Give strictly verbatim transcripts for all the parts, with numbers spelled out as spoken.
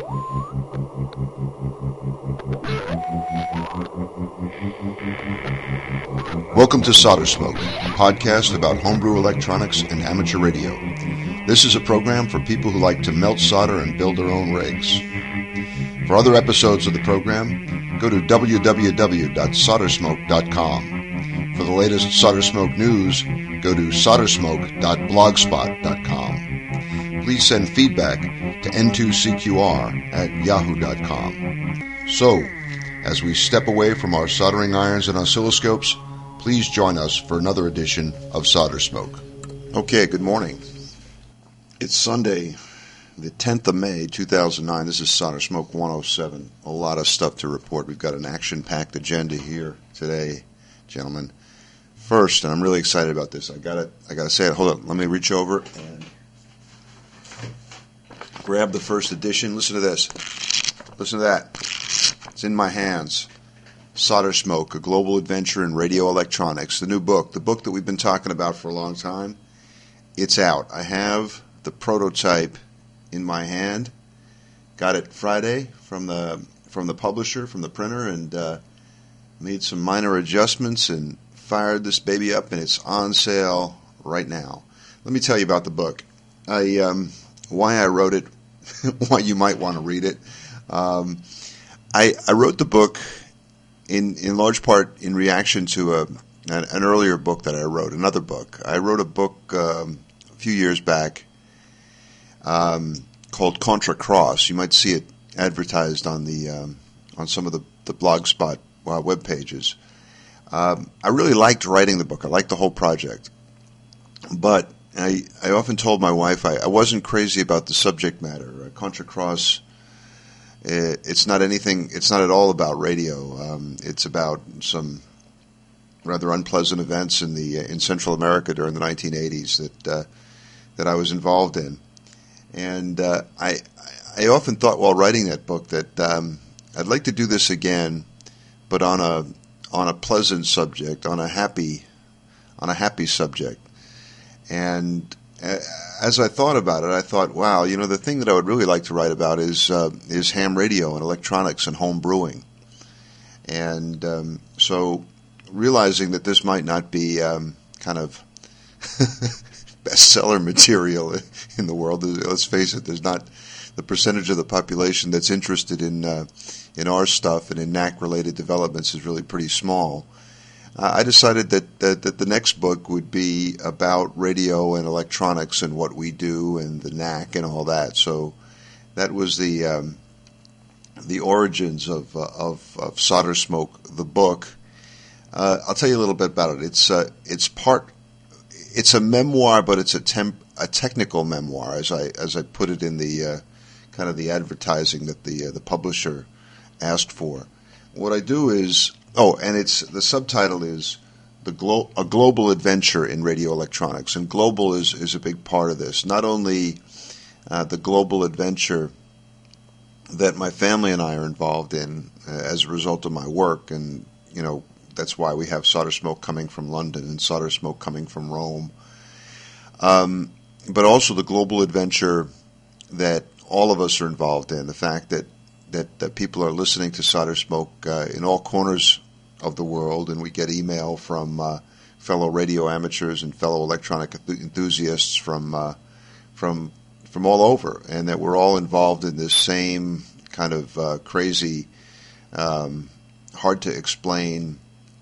Welcome to Solder Smoke, a podcast about homebrew electronics and amateur radio. This is a program for people who like to melt solder and build their own rigs. For other episodes of the program, go to w w w dot solder smoke dot com. For the latest Solder Smoke news, go to solder smoke dot blogspot dot com. Please send feedback to N two C Q R at yahoo dot com. So, as we step away from our soldering irons and oscilloscopes, please join us for another edition of Solder Smoke. Okay, good morning. It's Sunday, the tenth of May, two thousand nine. This is Solder Smoke one oh seven. A lot of stuff to report. We've got an action-packed agenda here today, gentlemen. First, and I'm really excited about this, I got I got to say it. Hold on. Let me reach over and grab the first edition. Listen to this. Listen to that. It's in my hands. Solder Smoke, A Global Adventure in Radio Electronics, the new book, the book that we've been talking about for a long time. It's out. I have the prototype in my hand. Got it Friday from the from the publisher, from the printer, and uh, made some minor adjustments and fired this baby up, and it's on sale right now. Let me tell you about the book. I um, why I wrote it, why you might want to read it. Um, I, I wrote the book in in large part in reaction to a an, an earlier book that I wrote, another book. I wrote a book um, a few years back um, called Contra Cross. You might see it advertised on the um, on some of the, the Blogspot uh, web pages. Um, I really liked writing the book. I liked the whole project. But I, I often told my wife I, I wasn't crazy about the subject matter. Uh, Contra Cross, it, it's not anything, it's not at all about radio. Um, it's about some rather unpleasant events in the in Central America during the nineteen eighties that uh, that I was involved in. And uh, I I often thought while writing that book that um, I'd like to do this again, but on a on a pleasant subject, on a happy, on a happy subject. And as I thought about it, I thought, wow, you know, the thing that I would really like to write about is uh, is ham radio and electronics and home brewing. And um, so, realizing that this might not be um, kind of bestseller material in the world, let's face it, there's not the percentage of the population that's interested in uh, in our stuff and in N A C-related developments is really pretty small. Uh, I decided that, that that the next book would be about radio and electronics and what we do and the N A C and all that. So that was the um, the origins of, uh, of of Solder Smoke, the book. Uh, I'll tell you a little bit about it. It's uh, it's part it's a memoir, but it's a temp, a technical memoir, as I as I put it in the uh, kind of the advertising that the uh, the publisher asked for. What I do is, oh, and it's the subtitle is the Glo- a global adventure in radio electronics, and global is, is a big part of this. Not only uh, the global adventure that my family and I are involved in uh, as a result of my work, and you know that's why we have Solder Smoke coming from London and Solder Smoke coming from Rome, um, but also the global adventure that all of us are involved in. The fact that That, that people are listening to Solder Smoke uh, in all corners of the world, and we get email from uh, fellow radio amateurs and fellow electronic enthusiasts from uh, from from all over, and that we're all involved in this same kind of uh, crazy, um, hard to explain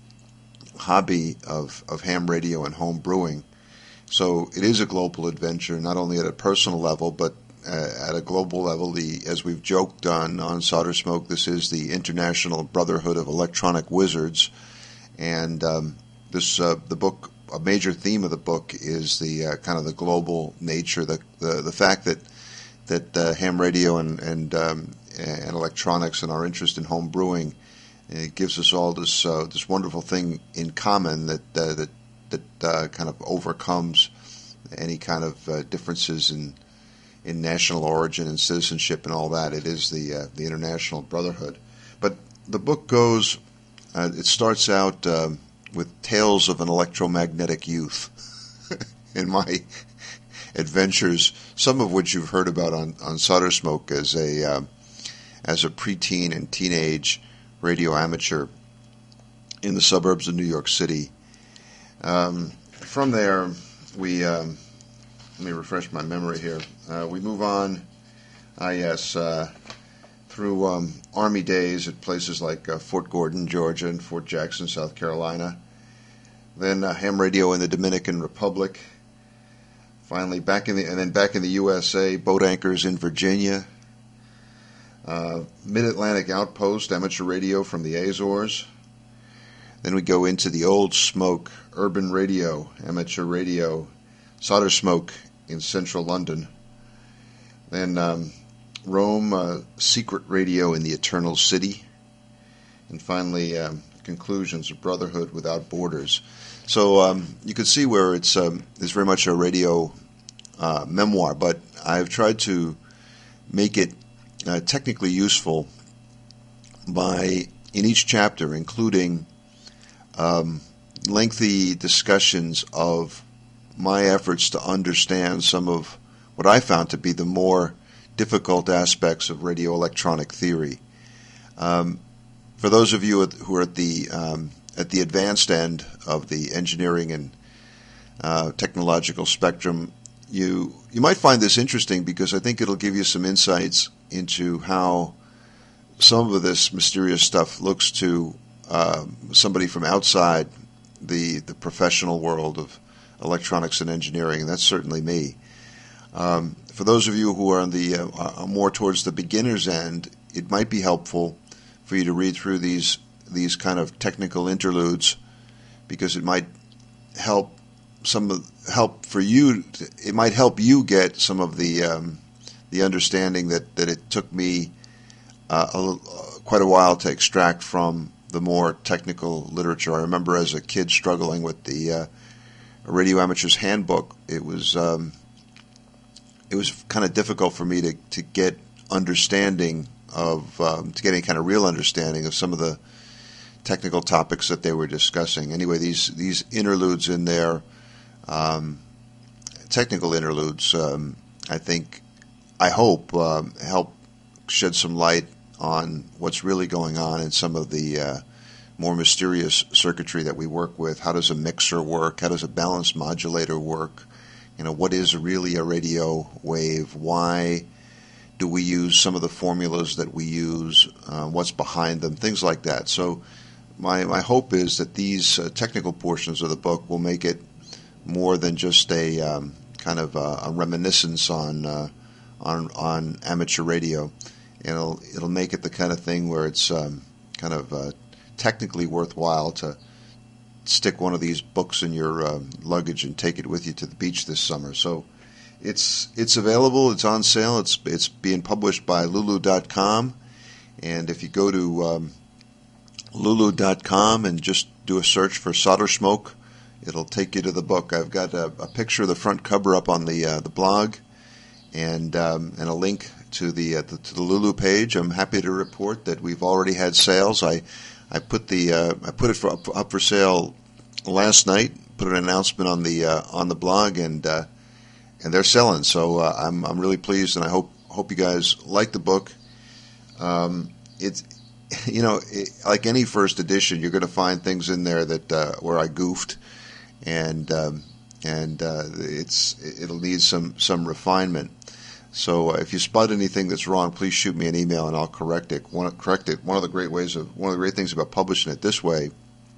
hobby of, of ham radio and home brewing. So it is a global adventure, not only at a personal level, but Uh, at a global level. The as we've joked on on Solder Smoke, this is the International Brotherhood of Electronic Wizards, and um, this uh, the book. A major theme of the book is the uh, kind of the global nature, the the, the fact that that uh, ham radio and and um, and electronics and our interest in home brewing it gives us all this uh, this wonderful thing in common that uh, that that uh, kind of overcomes any kind of uh, differences in. in national origin and citizenship and all that. It is the uh, the International Brotherhood. But the book goes, uh, it starts out uh, with tales of an electromagnetic youth. In my adventures, some of which you've heard about on, on Solder Smoke as a uh, as a preteen and teenage radio amateur in the suburbs of New York City. Um, from there, we, um, let me refresh my memory here. Uh, we move on, ah yes, uh, through um, Army days at places like uh, Fort Gordon, Georgia, and Fort Jackson, South Carolina. Then uh, ham radio in the Dominican Republic. Finally, back in the, and then back in the U S A, boat anchors in Virginia. Uh, Mid-Atlantic Outpost, amateur radio from the Azores. Then we go into the Old Smoke, urban radio, amateur radio, solder smoke in central London. Then um, Rome, uh, secret radio in the Eternal City. And finally, um, conclusions of Brotherhood Without Borders. So um, you can see where it's, um, it's very much a radio uh, memoir, but I've tried to make it uh, technically useful by, in each chapter, including Um, lengthy discussions of my efforts to understand some of what I found to be the more difficult aspects of radio electronic theory. Um, for those of you who are at the um, at the advanced end of the engineering and uh, technological spectrum, you you might find this interesting because I think it'll give you some insights into how some of this mysterious stuff looks to Uh, somebody from outside the the professional world of electronics and engineering, and that's certainly me. Um, for those of you who are on the uh, more towards the beginner's end, it might be helpful for you to read through these these kind of technical interludes, because it might help some of, help for you. To, it might help you get some of the um, the understanding that, that it took me uh, a, uh, quite a while to extract from the more technical literature. I remember as a kid struggling with the uh, Radio Amateur's Handbook. It was um, it was kind of difficult for me to, to get understanding of um, to get any kind of real understanding of some of the technical topics that they were discussing. Anyway, these these interludes in there, um, technical interludes, um, I think, I hope um, help shed some light on what's really going on in some of the uh, more mysterious circuitry that we work with. How does a mixer work? How does a balanced modulator work? You know, what is really a radio wave? Why do we use some of the formulas that we use? Uh, what's behind them? Things like that. So my my hope is that these uh, technical portions of the book will make it more than just a um, kind of a, a reminiscence on uh, on on amateur radio. It'll it'll make it the kind of thing where it's um, kind of uh, technically worthwhile to stick one of these books in your uh, luggage and take it with you to the beach this summer. So it's it's available. It's on sale. It's it's being published by Lulu dot com, and if you go to um, Lulu dot com and just do a search for Solder Smoke, it'll take you to the book. I've got a, a picture of the front cover up on the uh, the blog, and um, and a link to the, uh, the to the Lulu page. I'm happy to report that we've already had sales. I I put the uh, I put it for, up, up for sale last night. Put an announcement on the uh, on the blog, and uh, and they're selling. So uh, I'm I'm really pleased, and I hope hope you guys like the book. Um, it's you know it, like any first edition, you're going to find things in there that uh, where I goofed, and um, and uh, it's it'll need some some refinement. So uh, if you spot anything that's wrong, please shoot me an email and I'll correct it. One, correct it. One of the great ways of one of the great things about publishing it this way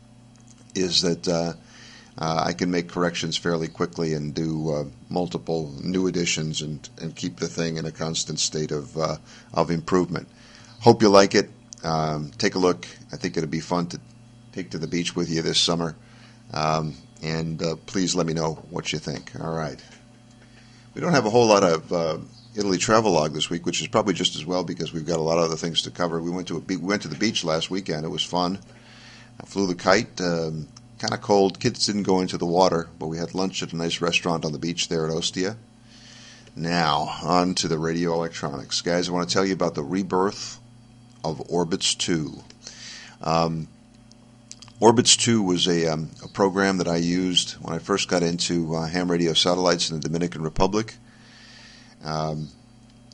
is that uh, uh, I can make corrections fairly quickly and do uh, multiple new editions and, and keep the thing in a constant state of uh, of improvement. Hope you like it. Um, take a look. I think it'll be fun to take to the beach with you this summer. Um, and uh, please let me know what you think. All right. We don't have a whole lot of uh, Italy travelogue this week, which is probably just as well because we've got a lot of other things to cover. We went to a be- we went to the beach last weekend. It was fun. I flew the kite. Um, kind of cold. Kids didn't go into the water, but we had lunch at a nice restaurant on the beach there at Ostia. Now, on to the radio electronics. Guys, I want to tell you about the rebirth of Orbitz two. Um, Orbitz two was a, um, a program that I used when I first got into uh, ham radio satellites in the Dominican Republic. Um,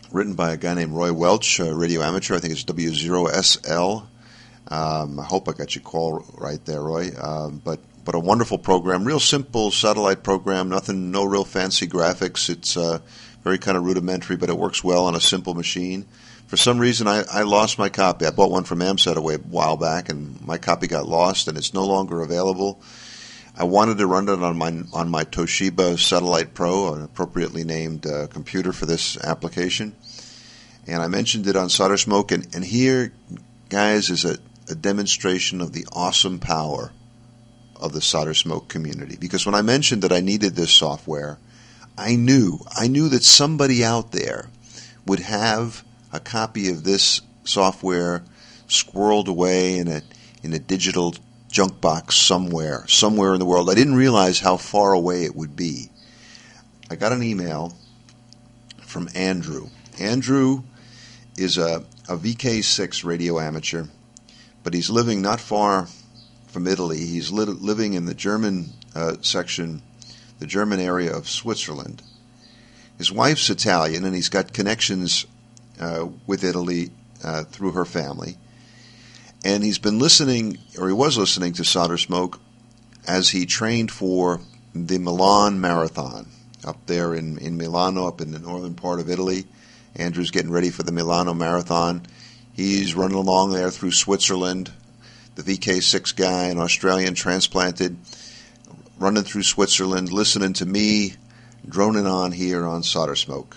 written by a guy named Roy Welch, a radio amateur. I think it's W zero S L. Um, I hope I got your call right there, Roy. Um, but but a wonderful program, real simple satellite program. Nothing, no real fancy graphics. It's uh, very kind of rudimentary, but it works well on a simple machine. For some reason, I, I lost my copy. I bought one from AMSAT a, way, a while back, and my copy got lost, and it's no longer available. I wanted to run it on my on my Toshiba Satellite Pro, an appropriately named uh, computer for this application. And I mentioned it on Solder Smoke, and, and here, guys, is a, a demonstration of the awesome power of the Solder Smoke community. Because when I mentioned that I needed this software, I knew, I knew that somebody out there would have a copy of this software squirreled away in a in a digital junk box somewhere, somewhere in the world. I didn't realize how far away it would be. I got an email from Andrew. Andrew is a, a V K six radio amateur, but he's living not far from Italy. He's li- living in the German uh, section, the German area of Switzerland. His wife's Italian, and he's got connections Uh, with Italy uh, through her family. And he's been listening, or he was listening to Solder Smoke as he trained for the Milan Marathon up there in, in Milano, up in the northern part of Italy. Andrew's getting ready for the Milano Marathon. He's running along there through Switzerland, the V K six guy, an Australian transplanted, running through Switzerland, listening to me, droning on here on Solder Smoke.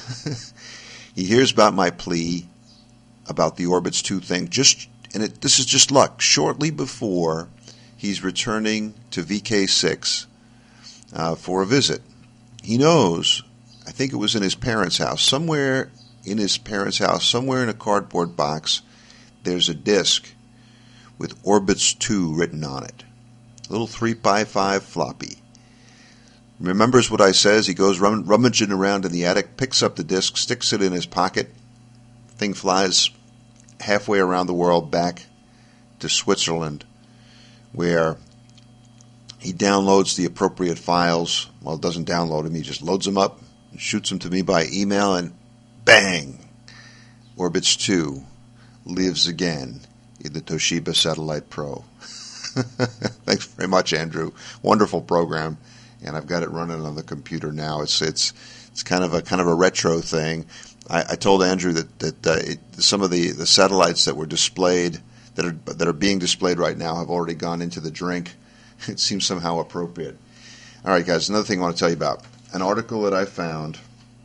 He hears about my plea about the Orbits two thing, just and it, this is just luck. Shortly before he's returning to V K six uh, for a visit, he knows, I think it was in his parents' house, somewhere in his parents' house, somewhere in a cardboard box, there's a disc with Orbits two written on it. A little three by five floppy. Remembers what I says. He goes rum- rummaging around in the attic, picks up the disc, sticks it in his pocket. Thing flies halfway around the world back to Switzerland, where he downloads the appropriate files. Well, doesn't download them. He just loads them up and shoots them to me by email, and bang! Orbits two lives again in the Toshiba Satellite Pro. Thanks very much, Andrew. Wonderful program. And I've got it running on the computer now. It's it's it's kind of a kind of a retro thing. I, I told Andrew that that uh, it, some of the, the satellites that were displayed that are that are being displayed right now have already gone into the drink. It seems somehow appropriate. All right, guys. Another thing I want to tell you about an article that I found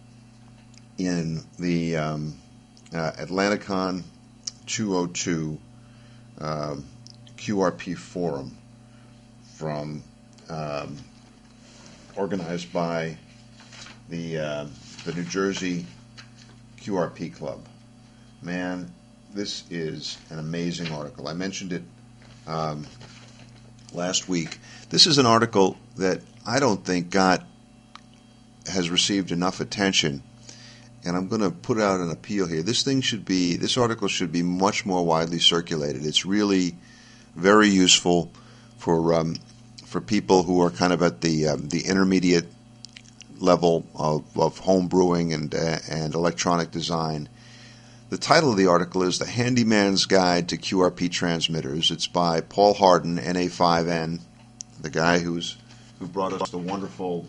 in the um, uh, Atlanticon two oh two um, Q R P forum from. Um, organized by the uh, the New Jersey Q R P Club. Man, this is an amazing article. I mentioned it um, last week. This is an article that I don't think got has received enough attention, and I'm going to put out an appeal here. This thing should be, this article should be much more widely circulated. It's really very useful for um, for people who are kind of at the um, the intermediate level of, of home brewing and uh, and electronic design. The title of the article is The Handyman's Guide to Q R P Transmitters. It's by Paul Harden, N A five N, the guy who's who brought us the wonderful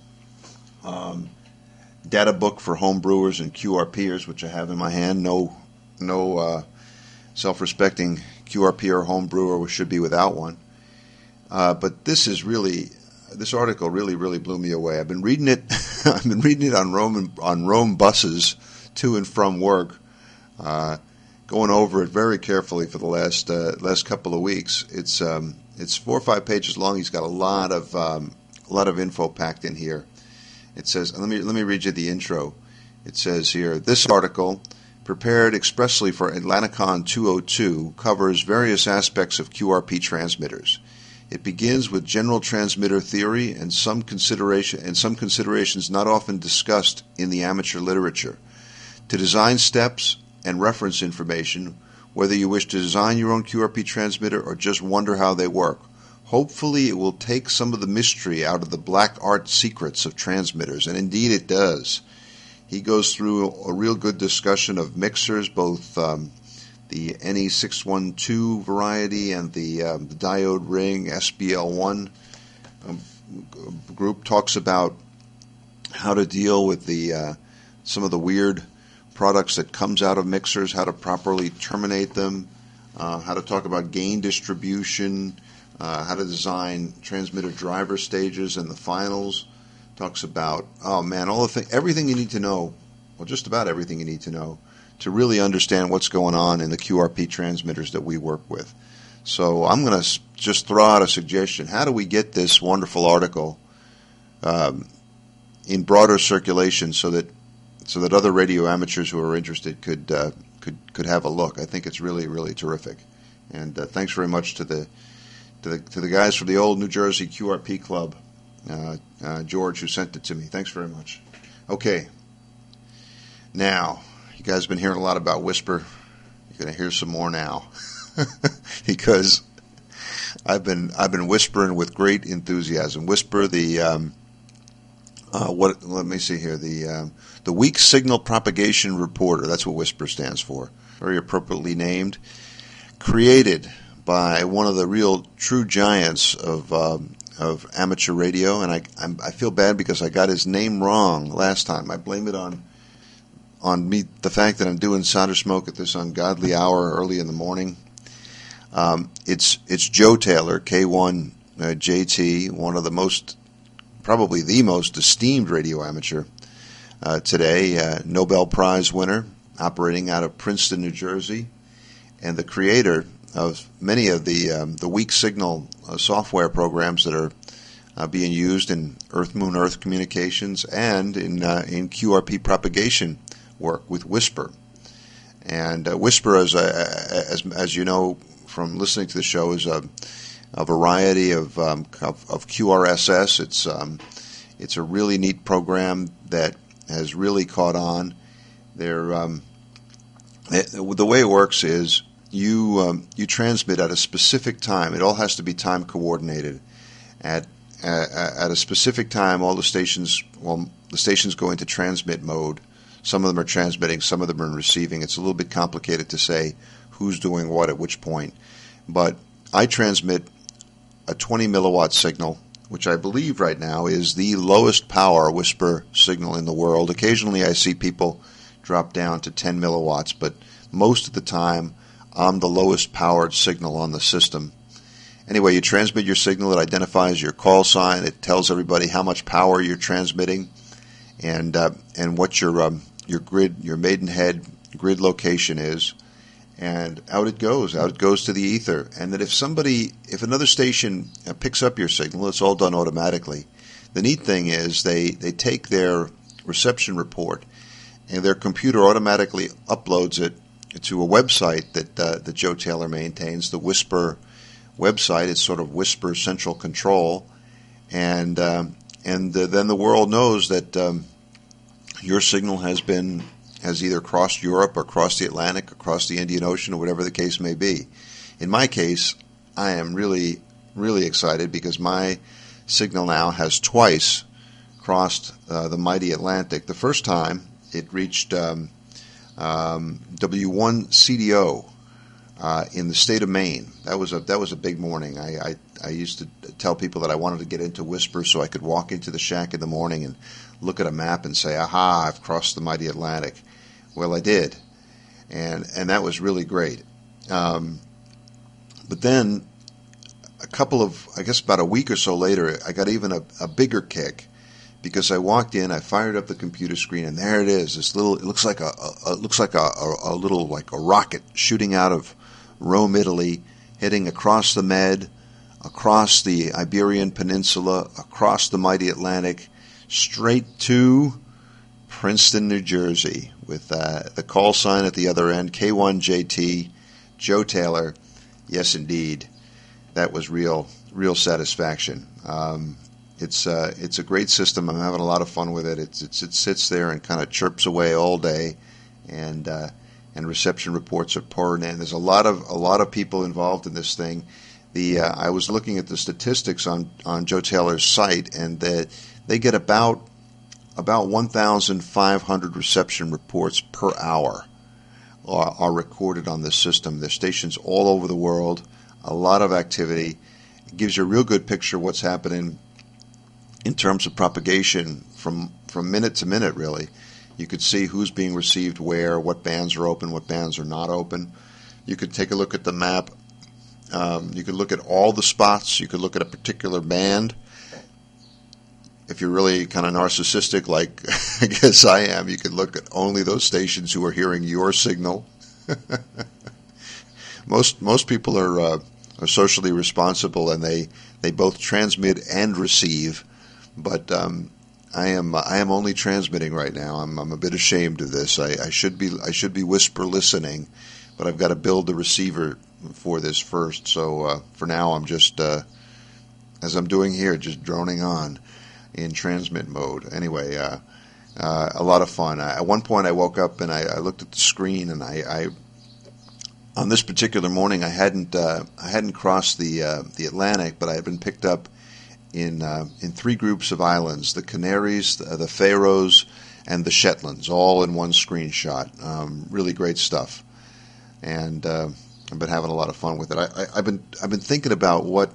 um, data book for home brewers and Q R Pers, which I have in my hand. No, no uh, self-respecting Q R P or home brewer should be without one. Uh, but this is really, this article really, really blew me away. I've been reading it. I've been reading it on Rome on Rome buses to and from work, uh, going over it very carefully for the last uh, last couple of weeks. It's um, it's four or five pages long. He's got a lot of um, a lot of info packed in here. It says, let me let me read you the intro. It says here, this article, prepared expressly for Atlanticon two oh two, covers various aspects of Q R P transmitters. It begins with general transmitter theory and some consideration and some considerations not often discussed in the amateur literature, to design steps and reference information, whether you wish to design your own Q R P transmitter or just wonder how they work. Hopefully it will take some of the mystery out of the black art secrets of transmitters, and indeed it does. He goes through a real good discussion of mixers, both um, the N E six twelve variety and the, um, the diode ring S B L one um, group. Talks about how to deal with the uh, some of the weird products that comes out of mixers, how to properly terminate them, uh, how to talk about gain distribution, uh, how to design transmitter driver stages and the finals. Talks about, oh man, all the thing, everything you need to know, well, just about everything you need to know to really understand what's going on in the Q R P transmitters that we work with. So I'm going to just throw out a suggestion. How do we get this wonderful article um, in broader circulation so that so that other radio amateurs who are interested could uh, could could have a look? I think it's really really terrific. And uh, thanks very much to the to the to the guys from the old New Jersey Q R P Club. Uh, uh, George, who sent it to me. Thanks very much. Okay. Now, you guys have been hearing a lot about Whisper. You're going to hear some more now, because I've been I've been whispering with great enthusiasm. Whisper, the um, uh, what? Let me see here. The um, the Weak Signal Propagation Reporter. That's what Whisper stands for. Very appropriately named. Created by one of the real true giants of. Um, of amateur radio, and I I'm, I feel bad because I got his name wrong last time. I blame it on on me, the fact that I'm doing Solder Smoke at this ungodly hour early in the morning. Um, it's it's Joe Taylor, K one uh, J T, one of the most, probably the most esteemed radio amateur uh, today, uh, Nobel Prize winner, operating out of Princeton, New Jersey, and the creator of many of the um, the weak signal uh, software programs that are uh, being used in Earth Moon Earth communications and in uh, in Q R P propagation work with Whisper. And uh, Whisper, as, a, as as you know from listening to the show, is a, a variety of, um, of of Q R S S. It's um, it's a really neat program that has really caught on. They're um, it, the way it works is. You um, you transmit at a specific time. It all has to be time coordinated. At uh, at a specific time, all the stations well the stations go into transmit mode. Some of them are transmitting, some of them are receiving. It's a little bit complicated to say who's doing what at which point. But I transmit a twenty milliwatt signal, which I believe right now is the lowest power Whisper signal in the world. Occasionally, I see people drop down to ten milliwatts, but most of the time. I'm the lowest powered signal on the system. Anyway, you transmit your signal. It identifies your call sign. It tells everybody how much power you're transmitting, and uh, and what your um, your grid, your Maidenhead grid location is, and out it goes. Out it goes to the ether. And that if somebody, if another station uh, picks up your signal, it's all done automatically. The neat thing is they they take their reception report, and their computer automatically uploads it to a website that uh, that Joe Taylor maintains, the Whisper website. It's sort of Whisper Central Control, and um, and uh, then the world knows that um, your signal has been has either crossed Europe or crossed the Atlantic, or crossed the Indian Ocean, or whatever the case may be. In my case, I am really really excited because my signal now has twice crossed uh, the mighty Atlantic. The first time it reached. Um, Um, W one C D O uh, in the state of Maine. That was a that was a big morning. I, I I used to tell people that I wanted to get into Whisper so I could walk into the shack in the morning and look at a map and say, "Aha! I've crossed the mighty Atlantic." Well, I did, and and that was really great. Um, but then, a couple of I guess about a week or so later, I got even a, a bigger kick. Because I walked in, I fired up the computer screen, and there it is. This little, it looks like a, a it looks like a, a, a little like a rocket shooting out of Rome, Italy, heading across the Med, across the Iberian Peninsula, across the mighty Atlantic, straight to Princeton, New Jersey, with uh, the call sign at the other end, K one J T, Joe Taylor. Yes, indeed, that was real, real satisfaction. Um, It's uh, it's a great system. I'm having a lot of fun with it. It's, it's it sits there and kind of chirps away all day, and uh, and reception reports are pouring in. There's a lot of a lot of people involved in this thing. The uh, I was looking at the statistics on, on Joe Taylor's site, and that they get about about one thousand five hundred reception reports per hour are, are recorded on this system. There's stations all over the world, a lot of activity. It gives you a real good picture of what's happening in terms of propagation from, from minute to minute, really. You could see who's being received where, what bands are open, what bands are not open. You could take a look at the map. Um, you could look at all the spots. You could look at a particular band. If you're really kind of narcissistic, like I guess I am, you could look at only those stations who are hearing your signal. most most people are uh, are socially responsible, and they, they both transmit and receive. But um, I am I am only transmitting right now. I'm I'm a bit ashamed of this. I, I should be I should be whisper listening, but I've got to build the receiver for this first. So uh, for now, I'm just uh, as I'm doing here, just droning on in transmit mode. Anyway, uh, uh, a lot of fun. I, at one point, I woke up and I, I looked at the screen, and I, I on this particular morning, I hadn't uh, I hadn't crossed the uh, the Atlantic, but I had been picked up in uh, in three groups of islands: the Canaries, the, the Faroes, and the Shetlands, all in one screenshot. Um, really great stuff, and uh, I've been having a lot of fun with it. I, I, I've been I've been thinking about what.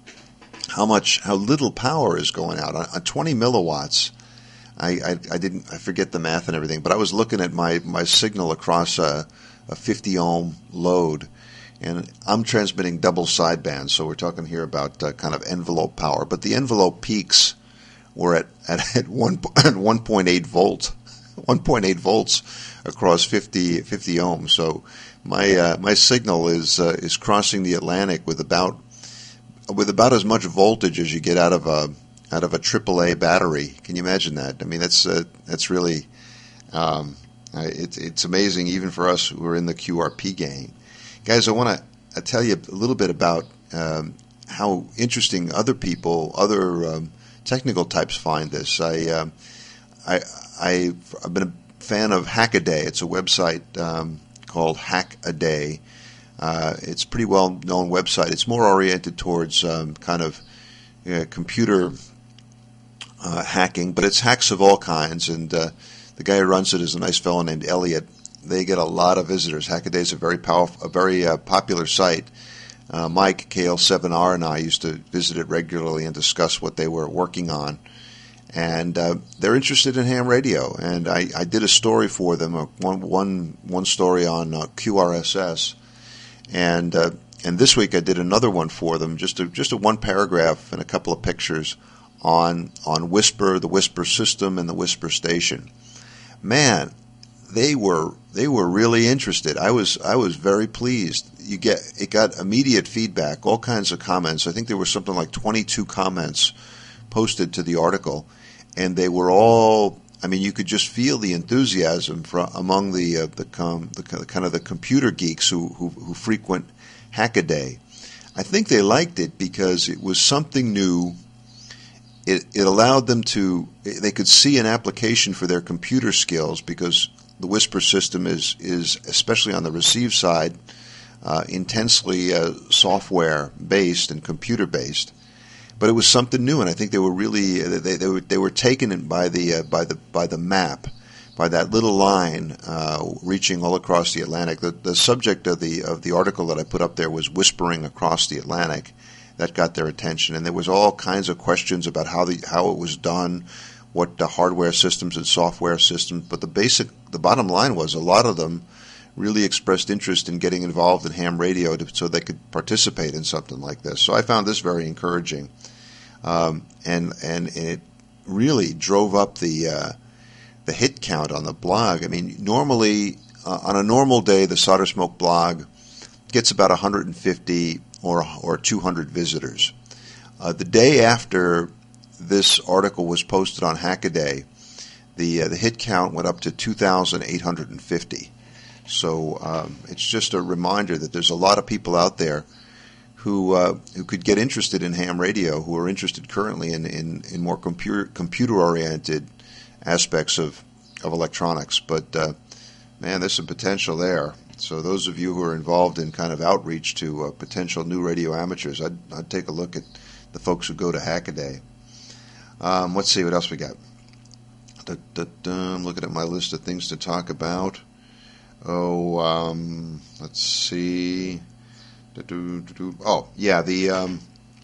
How much, how little power is going out on, on twenty milliwatts. I, I, I didn't, I forget the math and everything, but I was looking at my, my signal across a, a fifty ohm load, and I'm transmitting double sideband, so we're talking here about uh, kind of envelope power. But the envelope peaks were at at, at one at one point eight volt, one point eight volts across fifty, fifty ohms. So my uh, my signal is uh, is crossing the Atlantic with about with about as much voltage as you get out of a out of a triple A battery. Can you imagine that? I mean, that's uh, that's really um, it's it's amazing even for us who are in the Q R P game, guys. I want to tell you a little bit about um, how interesting other people, other um, technical types find this. I um, I I I've been a fan of Hackaday. It's a website um, called Hackaday. Uh, it's a pretty well-known website. It's more oriented towards um, kind of uh, computer uh, hacking, but it's hacks of all kinds. And uh, the guy who runs it is a nice fellow named Elliot. They get a lot of visitors. Hackaday is a very powerful, a very uh, popular site. Uh, Mike K L seven R and I used to visit it regularly and discuss what they were working on. And uh, they're interested in ham radio. And I, I did a story for them, uh, one, one, one story on uh, Q R S S. And uh, and this week I did another one for them, just a, just a one paragraph and a couple of pictures on on Whisper, the Whisper system, and the Whisper station. Man, they were they were really interested. I was I was very pleased. You get it got immediate feedback, all kinds of comments. I think there were something like twenty-two comments posted to the article, and they were all. I mean, you could just feel the enthusiasm from among the uh, the, com, the kind of the computer geeks who, who who frequent Hackaday. I think they liked it because it was something new. It it allowed them to they could see an application for their computer skills, because the Whisper system is is especially on the receive side uh, intensely uh, software based and computer based. But it was something new, and I think they were really they they were they were taken in by the uh, by the by the map, by that little line uh, reaching all across the Atlantic. The the subject of the of the article that I put up there was whispering across the Atlantic. That got their attention, and there was all kinds of questions about how the how it was done, what the hardware systems and software systems. But the basic the bottom line was a lot of them really expressed interest in getting involved in ham radio to, so they could participate in something like this. So I found this very encouraging. Um, and, and and it really drove up the uh, the hit count on the blog. I mean, normally uh, on a normal day, the Solder Smoke blog gets about one hundred fifty or or two hundred visitors. Uh, the day after this article was posted on Hackaday, the uh, the hit count went up to two thousand eight hundred fifty. So um, it's just a reminder that there's a lot of people out there who uh, who could get interested in ham radio, who are interested currently in, in, in more computer computer oriented aspects of of electronics. But uh, man, there's some potential there. So those of you who are involved in kind of outreach to uh, potential new radio amateurs, I'd, I'd take a look at the folks who go to Hackaday. Um, let's see what else we got. Da, da, da, I'm looking at my list of things to talk about. Oh, um, let's see. Da, do, do, do. Oh, yeah, the um,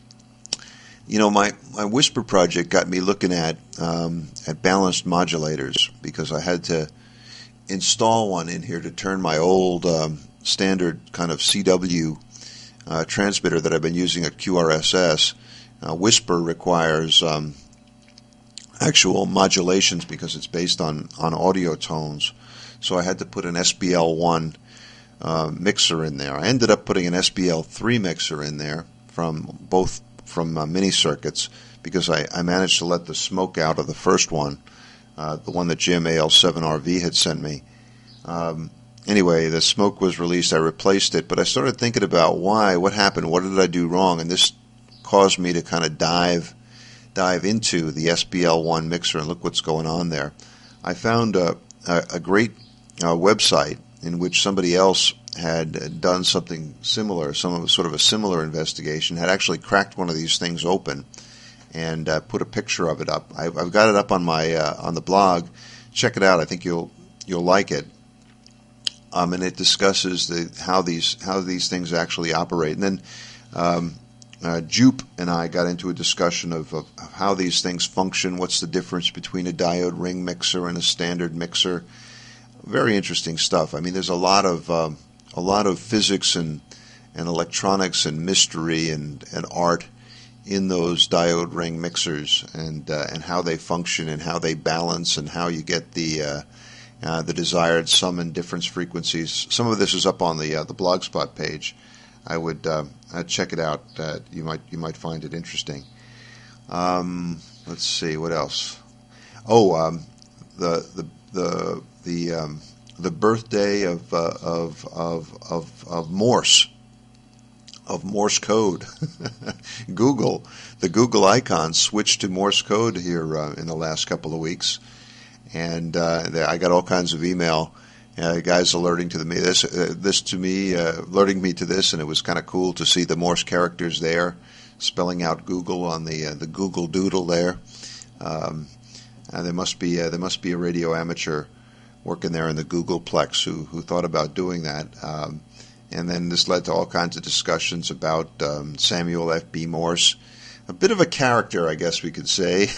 you know my, my Whisper project got me looking at um, at balanced modulators because I had to install one in here to turn my old um, standard kind of C W uh, transmitter that I've been using at Q R S S. Uh, Whisper requires um, actual modulations because it's based on, on audio tones. So I had to put an S B L one uh, mixer in there. I ended up putting an S B L three mixer in there from both from uh, mini circuits because I, I managed to let the smoke out of the first one, uh, the one that Jim A L seven R V had sent me. Um, anyway, the smoke was released. I replaced it, but I started thinking about why, what happened, what did I do wrong, and this caused me to kind of dive dive into the S B L one mixer and look what's going on there. I found a, a, a great uh, website in which somebody else had done something similar, some sort of a similar investigation, had actually cracked one of these things open and uh, put a picture of it up. I, I've got it up on my uh, on the blog. Check it out. I think you'll you'll like it. Um, and it discusses the how these how these things actually operate. And then um, uh, Jupe and I got into a discussion of, of how these things function. What's the difference between a diode ring mixer and a standard mixer? Very interesting stuff. I mean, there's a lot of um, a lot of physics and and electronics and mystery and, and art in those diode ring mixers and uh, and how they function and how they balance and how you get the uh, uh, the desired sum and difference frequencies. Some of this is up on the uh, the Blogspot page. I would uh, I'd check it out. Uh, you might you might find it interesting. Um, let's see what else. Oh, um, the the the the um, the birthday of, uh, of of of of Morse. Of Morse code. Google, the Google icon switched to Morse code here uh, in the last couple of weeks, and uh, I got all kinds of email, uh, guys alerting to the, me this uh, this to me, uh, alerting me to this, and it was kind of cool to see the Morse characters there, spelling out Google on the uh, the Google Doodle there. Um, and there must be uh, there must be a radio amateur working there in the Googleplex who who thought about doing that. Um, And then this led to all kinds of discussions about um, Samuel F B. Morse, a bit of a character, I guess we could say.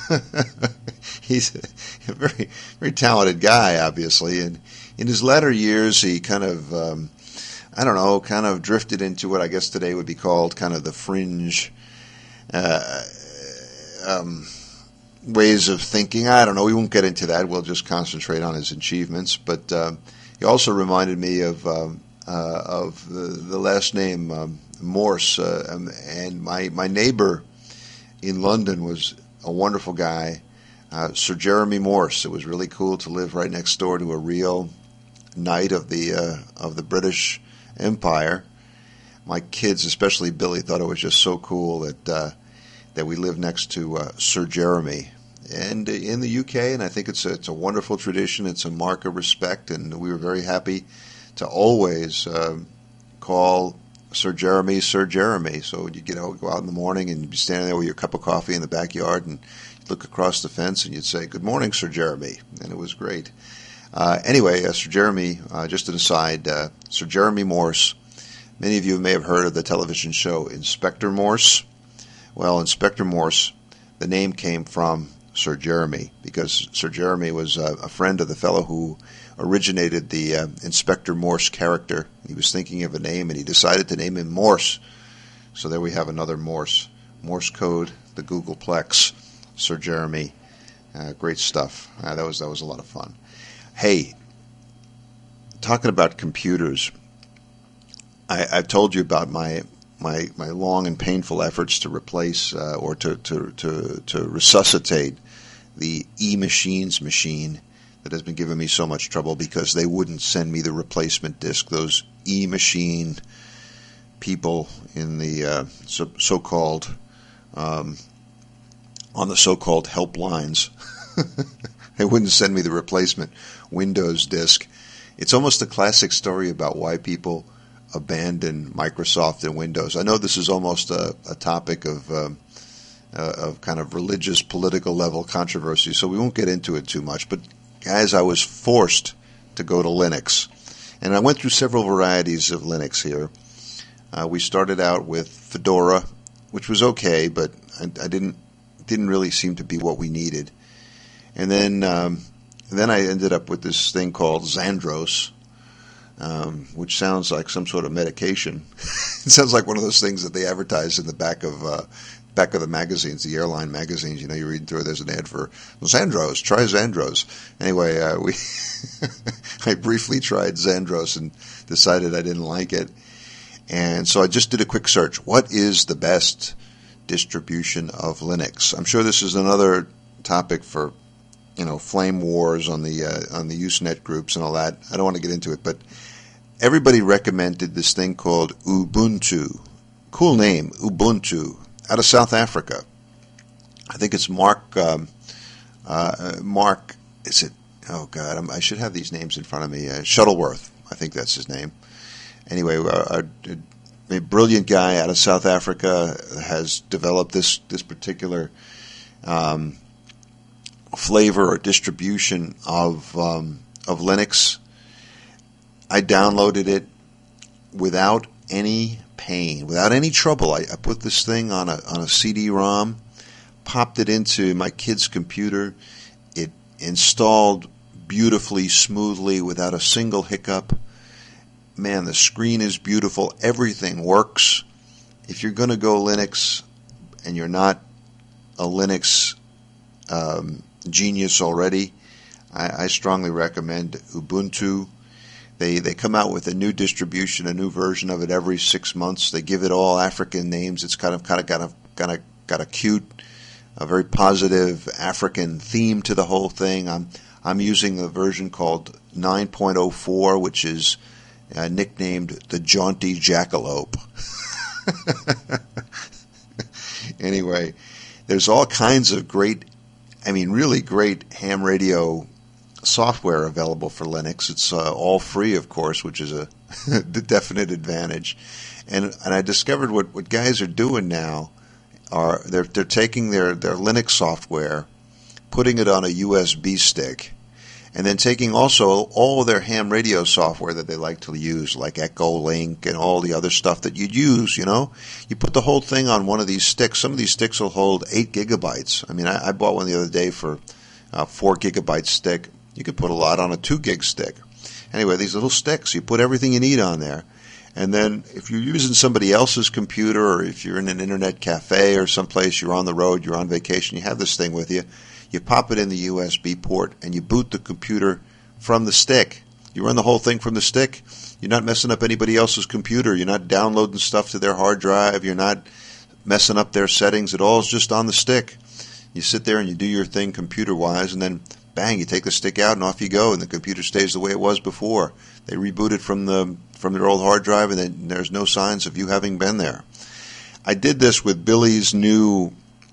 He's a very, very talented guy, obviously. And in his latter years, he kind of, um, I don't know, kind of drifted into what I guess today would be called kind of the fringe uh, um, ways of thinking. I don't know. We won't get into that. We'll just concentrate on his achievements. But uh, he also reminded me of... Um, Uh, of the, the last name um, Morse, uh, um, and my, my neighbor in London was a wonderful guy, uh, Sir Jeremy Morse. It was really cool to live right next door to a real knight of the uh, of the British Empire. My kids, especially Billy, thought it was just so cool that uh, that we lived next to uh, Sir Jeremy. And in the U K, and I think it's a, it's a wonderful tradition. It's a mark of respect, and we were very happy to always uh, call Sir Jeremy Sir Jeremy. So you get out, go out in the morning and you'd be standing there with your cup of coffee in the backyard and you'd look across the fence and you'd say, "Good morning, Sir Jeremy." And it was great. Uh, anyway, uh, Sir Jeremy, uh, just an aside, uh, Sir Jeremy Morse, many of you may have heard of the television show Inspector Morse. Well, Inspector Morse, the name came from Sir Jeremy because Sir Jeremy was uh, a friend of the fellow who originated the uh, Inspector Morse character. He was thinking of a name, and he decided to name him Morse. So there we have another Morse. Morse code, the Googleplex, Sir Jeremy. Uh, great stuff. Uh, that was that was a lot of fun. Hey, talking about computers, I, I've told you about my my my long and painful efforts to replace uh, or to, to to to resuscitate the E-Machines machine that has been giving me so much trouble because they wouldn't send me the replacement disk. Those E-Machine people in the uh, so, so-called um, on the so-called helplines, they wouldn't send me the replacement Windows disk. It's almost a classic story about why people abandon Microsoft and Windows. I know this is almost a, a topic of um, uh, of kind of religious, political level controversy, so we won't get into it too much. But guys, I was forced to go to Linux, and I went through several varieties of Linux here. Uh, we started out with Fedora, which was okay, but I, I didn't didn't really seem to be what we needed. And then um, then I ended up with this thing called Xandros, um, which sounds like some sort of medication. It sounds like one of those things that they advertise in the back of uh, back of the magazines, the airline magazines. You know, you're reading through it, there's an ad for Xandros. Try Xandros. Anyway, uh, we I briefly tried Xandros and decided I didn't like it. And so I just did a quick search. What is the best distribution of Linux? I'm sure this is another topic for, you know, flame wars on the uh, on the Usenet groups and all that. I don't want to get into it, but everybody recommended this thing called Ubuntu. Cool name, Ubuntu, out of South Africa. I think it's Mark. Um, uh, Mark, is it? Oh God, I'm, I should have these names in front of me. Uh, Shuttleworth, I think that's his name. Anyway, a, a, a brilliant guy out of South Africa has developed this this particular um, flavor or distribution of um, of Linux. I downloaded it without any pain, without any trouble. I, I put this thing on a on a C D ROM, popped it into my kid's computer. It installed beautifully, smoothly, without a single hiccup. Man, the screen is beautiful. Everything works. If you're going to go Linux and you're not a Linux um, genius already, I, I strongly recommend Ubuntu. They they come out with a new distribution, a new version of it every six months. They give it all African names. It's kind of kind of got a kind of got a cute, a very positive African theme to the whole thing. I'm I'm using the version called nine point oh four, which is Uh, nicknamed the Jaunty Jackalope. Anyway, there's all kinds of great, I mean, really great ham radio software available for Linux. It's uh, all free, of course, which is a definite advantage. And and I discovered what, what guys are doing now are they're they're taking their, their Linux software, putting it on a U S B stick, and then taking also all their ham radio software that they like to use, like Echolink and all the other stuff that you'd use, you know. You put the whole thing on one of these sticks. Some of these sticks will hold eight gigabytes. I mean, I, I bought one the other day for a four gigabyte stick. You could put a lot on a two gig stick. Anyway, these little sticks, you put everything you need on there. And then if you're using somebody else's computer, or if you're in an internet cafe or someplace, you're on the road, you're on vacation, you have this thing with you. You pop it in the U S B port, and you boot the computer from the stick. You run the whole thing from the stick. You're not messing up anybody else's computer. You're not downloading stuff to their hard drive. You're not messing up their settings. It all is just on the stick. You sit there and you do your thing computer-wise, and then, bang, you take the stick out, and off you go, and the computer stays the way it was before. They reboot it from the from their old hard drive, and then there's no signs of you having been there. I did this with Billy's new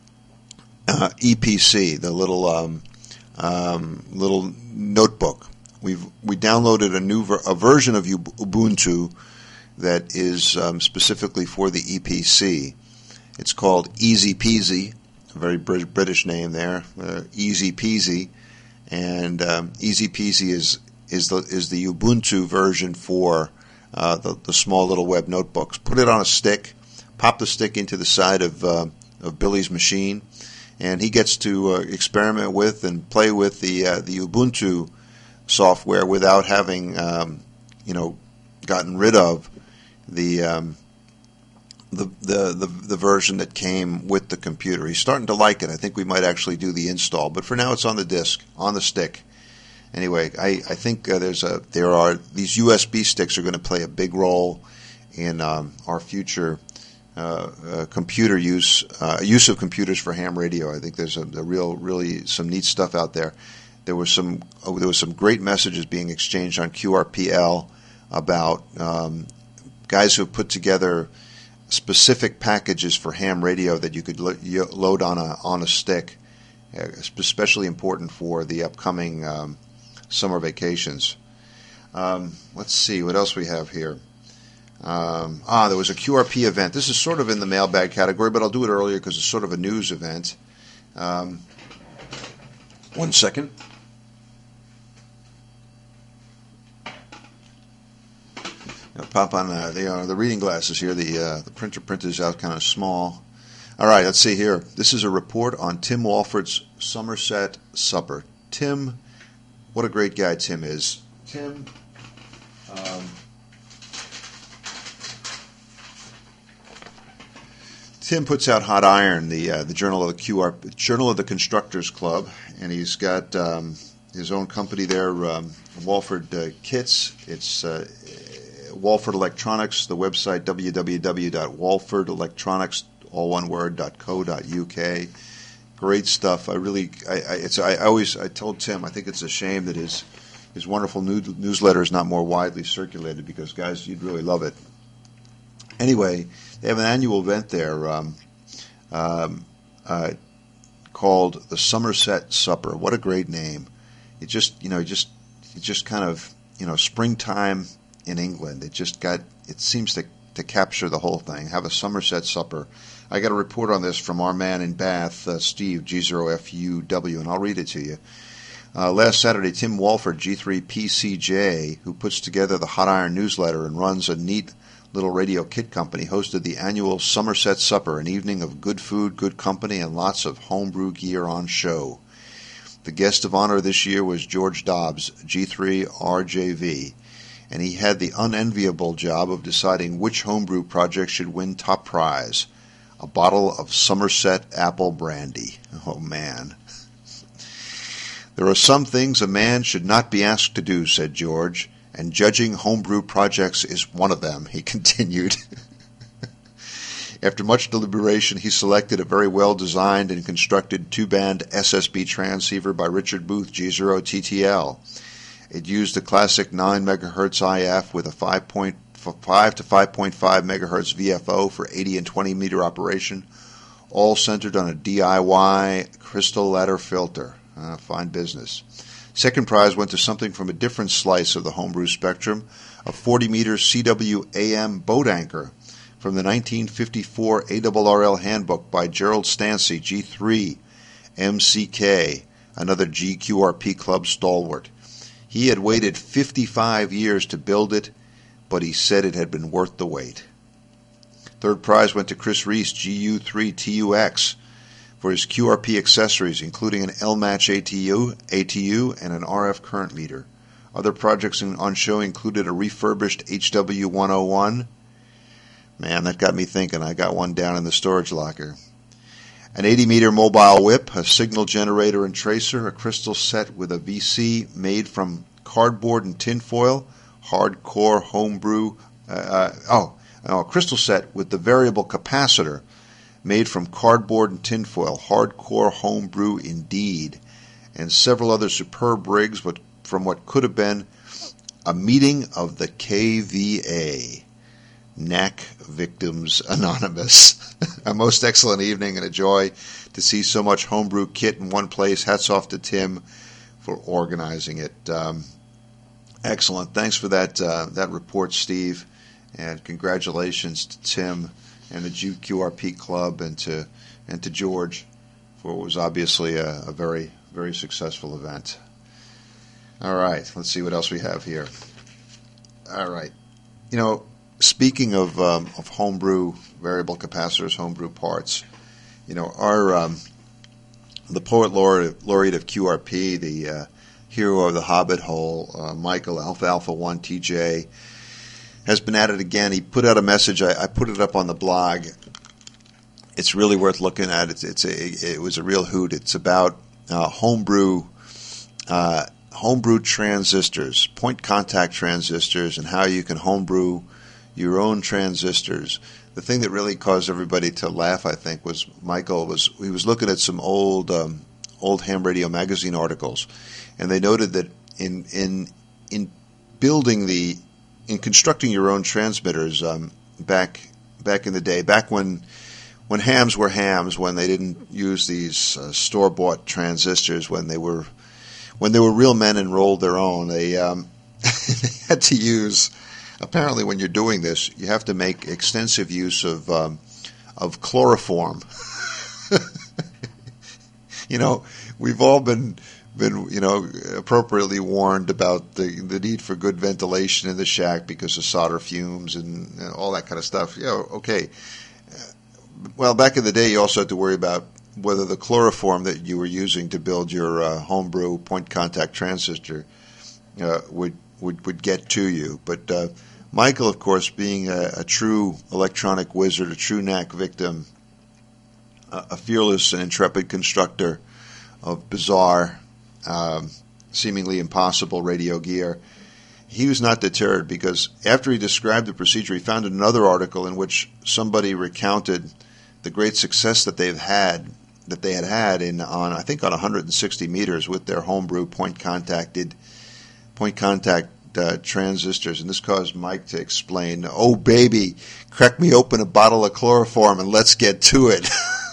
Uh, E P C, the little um, um, little notebook. We've we downloaded a new ver- a version of Ubuntu that is um, specifically for the E P C. It's called Easy Peasy, a very Brit- British name there, uh, Easy Peasy, and um, Easy Peasy is is the is the Ubuntu version for uh, the the small little web notebooks. Put it on a stick, pop the stick into the side of uh, of Billy's machine, and he gets to uh, experiment with and play with the uh, the Ubuntu software without having, um, you know, gotten rid of the, um, the the the the version that came with the computer. He's starting to like it. I think we might actually do the install, but for now it's on the disk, on the stick. Anyway, I I think uh, there's a there are these U S B sticks are going to play a big role in um, our future. Uh, uh, computer use, uh, use of computers for ham radio. I think there's a, a real, really some neat stuff out there. There was some, oh, there was some great messages being exchanged on Q R P L about um, guys who put together specific packages for ham radio that you could lo- load on a on a stick, especially important for the upcoming um, summer vacations. Um, let's see what else we have here. Um, ah, there was a Q R P event. This is sort of in the mailbag category, but I'll do it earlier because it's sort of a news event. Um, one second. I'll pop on uh, the, uh, the reading glasses here. The uh, the printer printer's out kind of small. All right, let's see here. This is a report on Tim Walford's Somerset Supper. Tim, what a great guy Tim is. Tim, um, Tim puts out Hot Iron, the uh, the journal of the Q R, Journal of the Constructors Club, and he's got um, his own company there, um, Walford uh, Kits. It's uh, Walford Electronics. The website w w w dot walford electronics, all one word, .co dot u k. Great stuff. I really, I, I, it's, I always, I told Tim, I think it's a shame that his his wonderful new, newsletter is not more widely circulated because, guys, you'd really love it. Anyway, they have an annual event there um, um, uh, called the Somerset Supper. What a great name! It just, you know, just, it just kind of, you know, springtime in England. It just got, it seems to to capture the whole thing. Have a Somerset Supper. I got a report on this from our man in Bath, uh, Steve, G zero F U W, and I'll read it to you. Uh, last Saturday, Tim Walford, G three P C J, who puts together the Hot Iron newsletter and runs a neat little radio kit company, hosted the annual Somerset Supper, an evening of good food, good company, and lots of homebrew gear on show. The guest of honor this year was George Dobbs, G three R J V, and he had the unenviable job of deciding which homebrew project should win top prize, a bottle of Somerset apple brandy. Oh, man. There are some things a man should not be asked to do, said George, and judging homebrew projects is one of them, he continued. After much deliberation, he selected a very well-designed and constructed two-band S S B transceiver by Richard Booth, G zero T T L. It used a classic nine megahertz I F with a five point five to five point five megahertz V F O for eighty and twenty meter operation, all centered on a D I Y crystal ladder filter. Uh, fine business. Second prize went to something from a different slice of the homebrew spectrum, a forty meter C W A M boat anchor from the nineteen fifty-four A R R L handbook by Gerald Stancy, G three M C K, another G Q R P Club stalwart. He had waited fifty-five years to build it, but he said it had been worth the wait. Third prize went to Chris Reese, G U three T U X, for his Q R P accessories, including an L-Match A T U, A T U and an R F current meter. Other projects in, on show included a refurbished H W one oh one. Man, that got me thinking. I got one down in the storage locker. An eighty meter mobile whip, a signal generator and tracer, a crystal set with a V C made from cardboard and tinfoil, hardcore homebrew, uh, uh, oh, oh, a crystal set with the variable capacitor made from cardboard and tinfoil, hardcore homebrew indeed, and several other superb rigs but from what could have been a meeting of the K V A. N A C Victims Anonymous. A most excellent evening and a joy to see so much homebrew kit in one place. Hats off to Tim for organizing it. Um, excellent. Thanks for that uh, that report, Steve, and congratulations to Tim and the G Q R P Club and to and to George for what was obviously a, a very, very successful event. All right, let's see what else we have here. All right. You know, speaking of um, of homebrew variable capacitors, homebrew parts, you know, our um, the poet laureate, laureate of Q R P, the uh, hero of the Hobbit Hole, uh, Michael Alpha Alpha One T J, has been at it again. He put out a message. I, I put it up on the blog. It's really worth looking at. It's it's a it was a real hoot. It's about uh, homebrew. Uh, homebrew transistors, point contact transistors, and how you can homebrew your own transistors. The thing that really caused everybody to laugh, I think, was Michael was he was looking at some old um, old ham radio magazine articles, and they noted that in in in building the in constructing your own transmitters um, back back in the day, back when when hams were hams, when they didn't use these uh, store bought transistors, when they were When they were real men and rolled their own, they, um, they had to use apparently when you're doing this, you have to make extensive use of um, of chloroform. You know, we've all been been you know appropriately warned about the the need for good ventilation in the shack because of solder fumes and you know, all that kind of stuff. Yeah, okay. Well, back in the day, you also had to worry about whether the chloroform that you were using to build your uh, homebrew point contact transistor uh, would, would would get to you. But uh, Michael, of course, being a, a true electronic wizard, a true N A C victim, a fearless and intrepid constructor of bizarre, um, seemingly impossible radio gear, he was not deterred because after he described the procedure, he found another article in which somebody recounted the great success that they've had, that they had had in on I think on one hundred sixty meters with their homebrew point contacted point contact uh, transistors, and this caused Mike to explain, "Oh baby, crack me open a bottle of chloroform and let's get to it."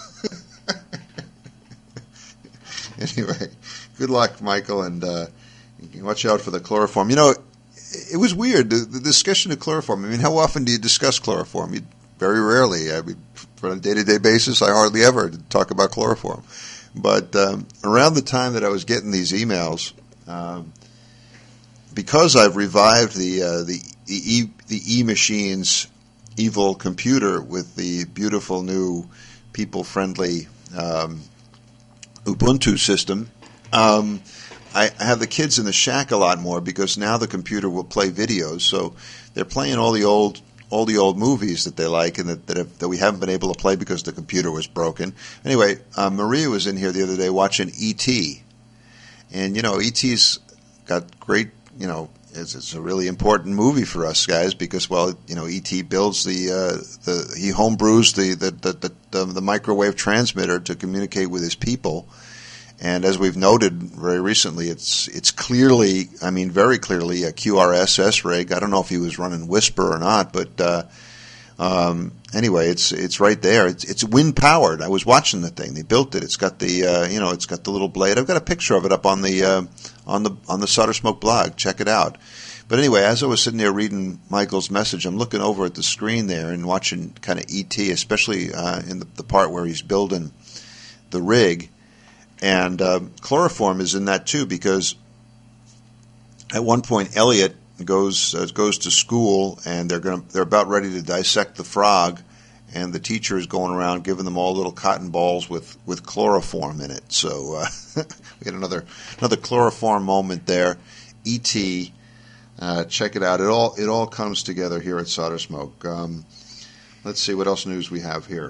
Anyway, good luck, Michael, and uh, watch out for the chloroform. You know, it was weird, the, the discussion of chloroform. I mean, how often do you discuss chloroform? You, very rarely. I mean, on a day-to-day basis, I hardly ever talk about chloroform. But um, around the time that I was getting these emails, um, because I've revived the uh, the e, the E-Machine's evil computer with the beautiful new people-friendly um, Ubuntu system, um, I have the kids in the shack a lot more because now the computer will play videos. So they're playing all the old all the old movies that they like and that that, have, that we haven't been able to play because the computer was broken. Anyway, uh, Maria was in here the other day watching E T, and you know E T's got great. You know, it's, it's a really important movie for us guys because well, you know, E T builds the uh, the he homebrews the the, the the the the microwave transmitter to communicate with his people. And as we've noted very recently, it's it's clearly, I mean, very clearly a Q R S S rig. I don't know if he was running Whisper or not, but uh, um, anyway, it's it's right there. It's it's wind powered. I was watching the thing. They built it. It's got the uh, you know, it's got the little blade. I've got a picture of it up on the uh, on the on the Solder Smoke blog. Check it out. But anyway, as I was sitting there reading Michael's message, I'm looking over at the screen there and watching kind of E T, especially uh, in the, the part where he's building the rig. And uh, chloroform is in that too because at one point Elliot goes uh, goes to school and they're going they're about ready to dissect the frog, and the teacher is going around giving them all little cotton balls with, with chloroform in it. So uh, we had another another chloroform moment there. E T, uh, check it out. It all it all comes together here at Solder Smoke. Um, let's see what else news we have here.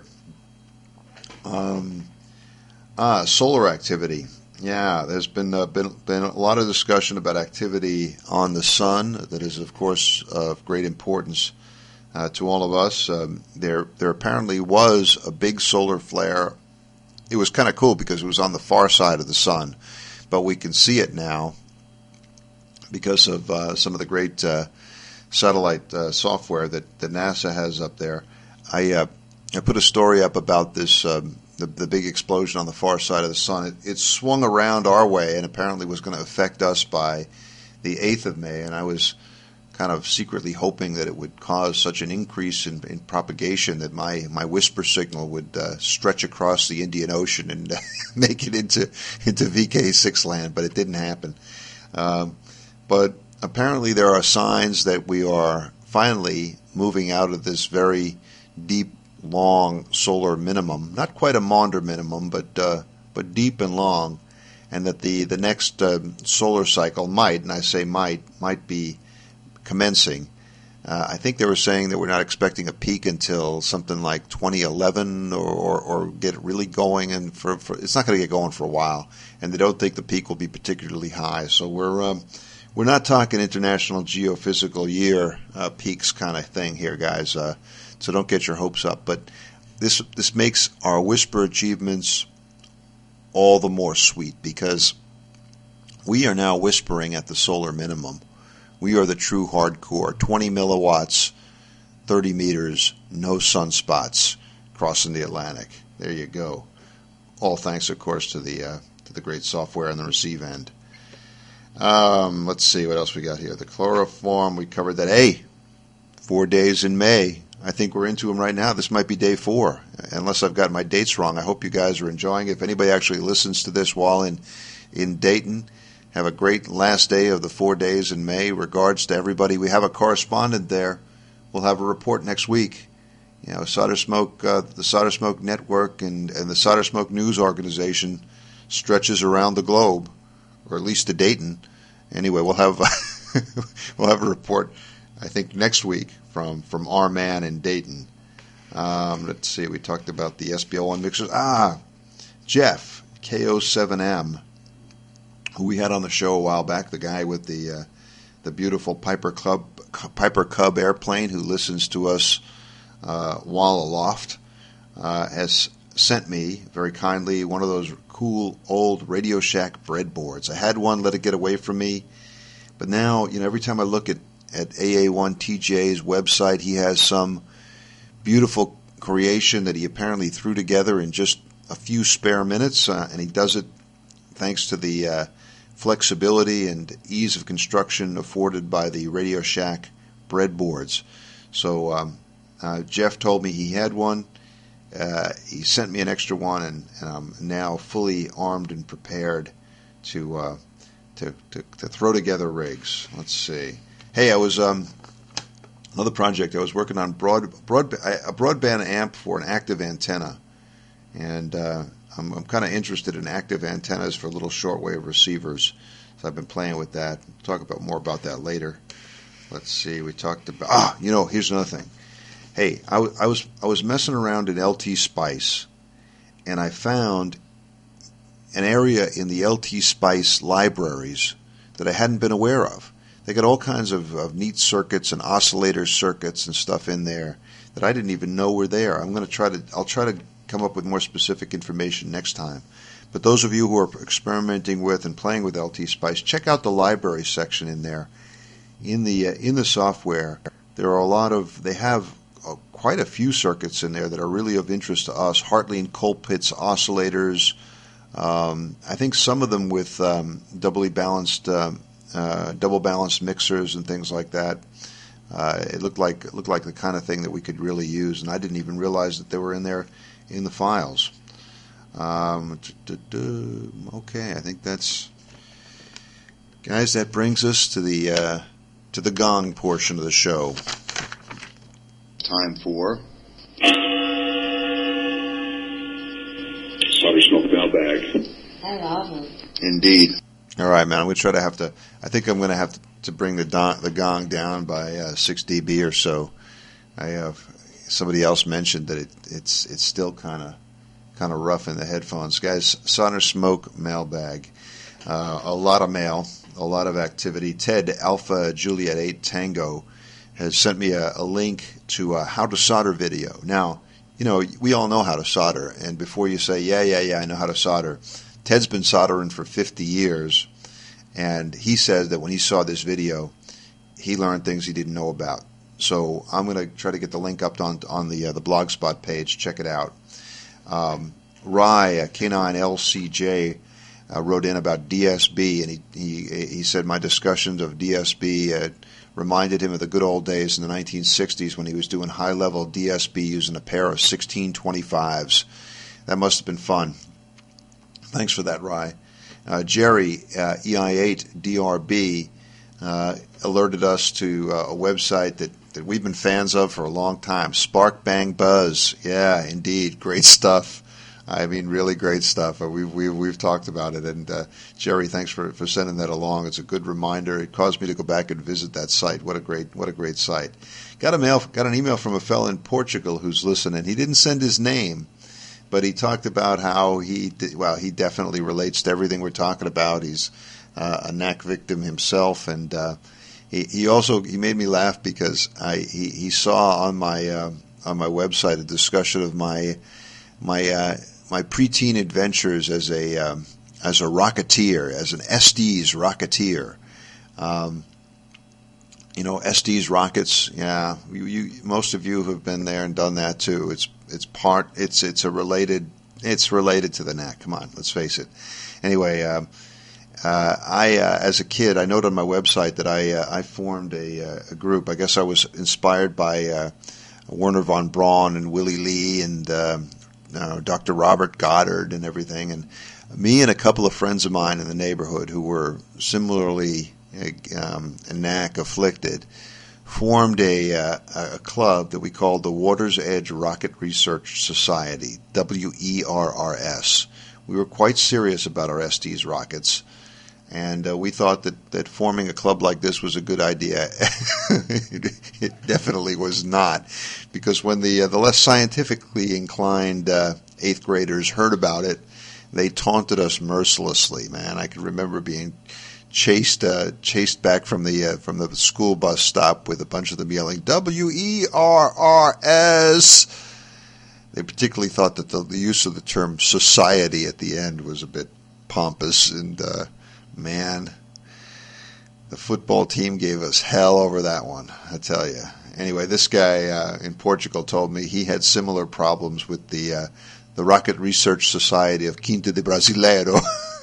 Um. Ah, solar activity. Yeah, there's been, uh, been been a lot of discussion about activity on the sun. That is, of course, of great importance uh, to all of us. Um, there, there apparently was a big solar flare. It was kind of cool because it was on the far side of the sun, but we can see it now because of uh, some of the great uh, satellite uh, software that, that NASA has up there. I uh, I put a story up about this. Um, The, the big explosion on the far side of the sun. It, it swung around our way and apparently was going to affect us by the eighth of May, and I was kind of secretly hoping that it would cause such an increase in, in propagation that my, my whisper signal would uh, stretch across the Indian Ocean and uh, make it into into V K six land, but it didn't happen. Um, but apparently there are signs that we are finally moving out of this very deep, long solar minimum, not quite a Maunder minimum, but uh, but deep and long, and that the the next uh, solar cycle might, and I say might, might be commencing. Uh, I think they were saying that we're not expecting a peak until something like twenty eleven, or, or, or get it really going, and for, for it's not going to get going for a while, and they don't think the peak will be particularly high. So we're um, we're not talking International Geophysical Year uh, peaks kind of thing here, guys. Uh, So don't get your hopes up. But this this makes our whisper achievements all the more sweet because we are now whispering at the solar minimum. We are the true hardcore. twenty milliwatts, thirty meters, no sunspots, crossing the Atlantic. There you go. All thanks, of course, to the uh, to the great software on the receive end. Um, let's see what else we got here. The chloroform, we covered that. Hey, Four days in May. I think we're into them right now. This might be day four, unless I've got my dates wrong. I hope you guys are enjoying it. If anybody actually listens to this while in, in Dayton, have a great last day of the four days in May. Regards to everybody. We have a correspondent there. We'll have a report next week. You know, Solder Smoke, uh, the Solder Smoke Network and, and the Solder Smoke News Organization stretches around the globe, or at least to Dayton. Anyway, we'll have we'll have a report, I think, next week from, from our man in Dayton. Um, let's see, we talked about the S B O one mixers. Ah, Jeff, K O seven M, who we had on the show a while back, the guy with the uh, the beautiful Piper Cub, Piper Cub airplane who listens to us uh, while aloft, uh, has sent me very kindly one of those cool old Radio Shack breadboards. I had one, let it get away from me, but now, you know, every time I look at, at A A one T J's website, he has some beautiful creation that he apparently threw together in just a few spare minutes, uh, and he does it thanks to the uh, flexibility and ease of construction afforded by the Radio Shack breadboards. So um, uh, Jeff told me he had one. Uh, he sent me an extra one, and, and I'm now fully armed and prepared to, uh, to to to throw together rigs. Let's see. Hey, I was um, another project. I was working on broad broad a broadband amp for an active antenna, and uh, I'm, I'm kind of interested in active antennas for little shortwave receivers. So I've been playing with that. We'll talk about more about that later. Let's see. We talked about ah, you know, here's another thing. Hey, I, w- I was I was messing around in L T Spice, and I found an area in the L T Spice libraries that I hadn't been aware of. They got all kinds of, of neat circuits and oscillator circuits and stuff in there that I didn't even know were there. I'm going to try to I'll try to come up with more specific information next time. But those of you who are experimenting with and playing with L T Spice, check out the library section in there. In the uh, in the software, there are a lot of they have Uh, quite a few circuits in there that are really of interest to us. Hartley and Colpitts oscillators. Um, I think some of them with um, doubly balanced, um, uh, double balanced mixers and things like that. Uh, it looked like it looked like the kind of thing that we could really use, and I didn't even realize that they were in there in the files. Um, okay, I think that's guys. That brings us to the uh, to the gong portion of the show. Time for Solder Smoke Mailbag. I love them. Indeed. All right, man. I'm going to try to have to. I think I'm going to have to, to bring the don, the gong down by uh, six decibels or so. I have somebody else mentioned that it, it's it's still kind of kind of rough in the headphones, guys. Solder Smoke Mailbag. Uh, a lot of mail, a lot of activity. Ted Alpha Juliet eight Tango has sent me a, a link to a how to solder video. Now, you know, we all know how to solder, and before you say, yeah, yeah, yeah, I know how to solder, Ted's been soldering for fifty years, and he says that when he saw this video, he learned things he didn't know about. So I'm going to try to get the link up on, on the uh, the Blogspot page. Check it out. Um, Rye, uh, K nine L C J, uh, wrote in about D S B, and he, he, he said my discussions of D S B uh, reminded him of the good old days in the nineteen sixties when he was doing high-level D S B using a pair of sixteen twenty-fives. That must have been fun. Thanks for that, Rye. Uh, Jerry, uh, E I eight D R B, uh, alerted us to uh, a website that, that we've been fans of for a long time, Spark Bang Buzz. Yeah, indeed. Great stuff. I mean, really great stuff. We've we've, we've talked about it, and uh, Jerry, thanks for, for sending that along. It's a good reminder. It caused me to go back and visit that site. What a great what a great site. Got a mail, got an email from a fellow in Portugal who's listening. He didn't send his name, but he talked about how he well he definitely relates to everything we're talking about. He's uh, a N A C victim himself, and uh, he he also he made me laugh because I he, he saw on my uh, on my website a discussion of my my. Uh, my preteen adventures as a um, as a rocketeer, as an Estes rocketeer. Um, you know, Estes rockets. Yeah, you, you most of you have been there and done that too. It's it's part. It's it's a related. It's related to the N A C. Come on, let's face it. Anyway, um, Uh, I, uh, as a kid, I noted on my website that I uh, I formed a, uh, a group. I guess I was inspired by uh, Werner von Braun and Willie Lee and uh, uh, Doctor Robert Goddard and everything. And me and a couple of friends of mine in the neighborhood who were similarly um, N A C afflicted formed a, uh, a club that we called the Water's Edge Rocket Research Society, W E R R S. We were quite serious about our S Ds rockets. And uh, we thought that, that forming a club like this was a good idea. it, it definitely was not, because when the uh, the less scientifically inclined uh, eighth graders heard about it, they taunted us mercilessly. Man, I can remember being chased uh, chased back from the uh, from the school bus stop with a bunch of them yelling W E R R S. They particularly thought that the, the use of the term society at the end was a bit pompous and. Uh, Man, the football team gave us hell over that one, I tell you. Anyway, this guy uh, in Portugal told me he had similar problems with the uh, the Rocket Research Society of Quinta de Brasileiro.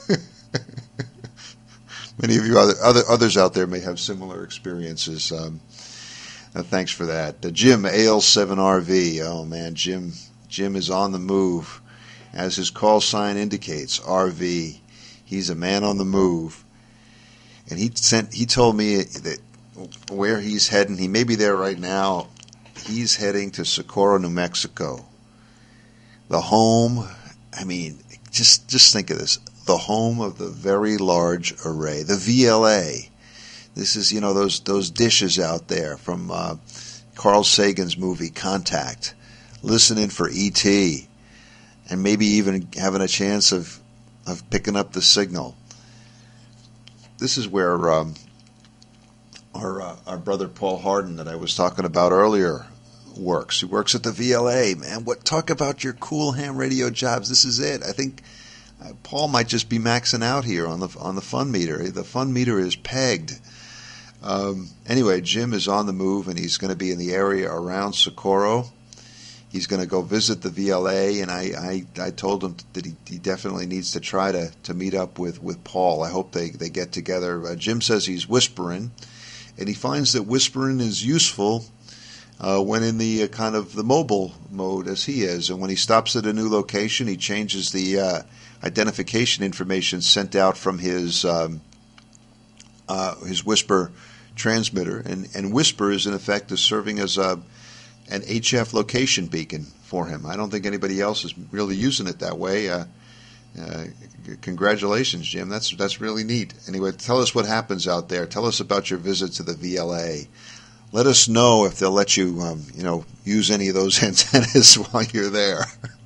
Many of you other, other others out there may have similar experiences. Um, uh, thanks for that. Uh, Jim, A L seven R V. Oh, man, Jim, Jim is on the move. As his call sign indicates, R V. He's a man on the move, and he sent. He told me that where he's heading. He may be there right now. He's heading to Socorro, New Mexico. The home. I mean, just just think of this. The home of the Very Large Array, the V L A. This is, you know, those those dishes out there from uh, Carl Sagan's movie Contact. Listening for E T, and maybe even having a chance of. of picking up the signal. This is where um, our uh, our brother Paul Harden that I was talking about earlier works. He works at the V L A. Man, what talk about your cool ham radio jobs? This is it. I think uh, Paul might just be maxing out here on the on the fun meter. The fun meter is pegged. Um, anyway, Jim is on the move, and he's going to be in the area around Socorro. He's going to go visit the V L A, and I, I, I told him that he, he definitely needs to try to, to meet up with, with Paul. I hope they, they get together. Uh, Jim says he's whispering, and he finds that whispering is useful uh, when in the uh, kind of the mobile mode as he is. And when he stops at a new location, he changes the uh, identification information sent out from his um, uh, his whisper transmitter. And, and whisper is in effect is serving as a an H F location beacon for him. I don't think anybody else is really using it that way. Uh, uh, congratulations, Jim. That's that's really neat. Anyway, tell us what happens out there. Tell us about your visit to the V L A. Let us know if they'll let you, um, you know, use any of those antennas while you're there.